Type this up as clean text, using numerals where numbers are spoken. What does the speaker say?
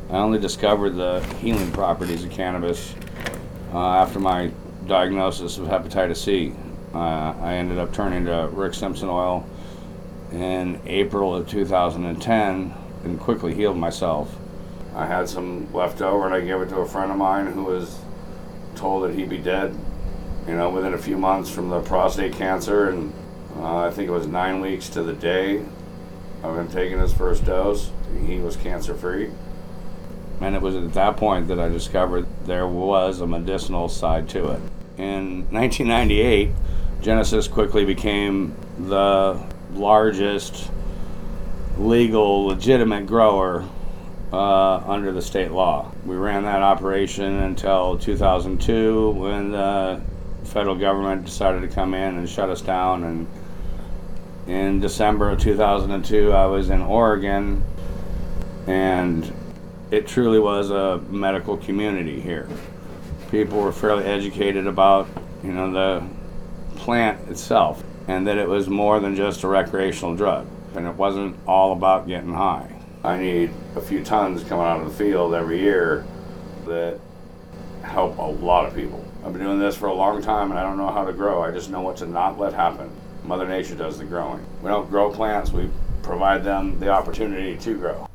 I only discovered the healing properties of cannabis after my diagnosis of hepatitis C. I ended up turning to Rick Simpson oil in April of 2010 and quickly healed myself. I had some left over and I gave it to a friend of mine who was told that he'd be dead, within a few months from the prostate cancer, and I think it was 9 weeks to the day of him taking his first dose, he was cancer-free. And it was at that point that I discovered there was a medicinal side to it. In 1998, Genesis quickly became the largest legal, legitimate grower under the state law. We ran that operation until 2002 when the federal government decided to come in and shut us down. And in December of 2002, I was in Oregon, and it truly was a medical community here. People were fairly educated about, the plant itself, and that it was more than just a recreational drug, and it wasn't all about getting high. I need a few tons coming out of the field every year that help a lot of people. I've been doing this for a long time, and I don't know how to grow. I just know what to not let happen. Mother Nature does the growing. We don't grow plants, we provide them the opportunity to grow.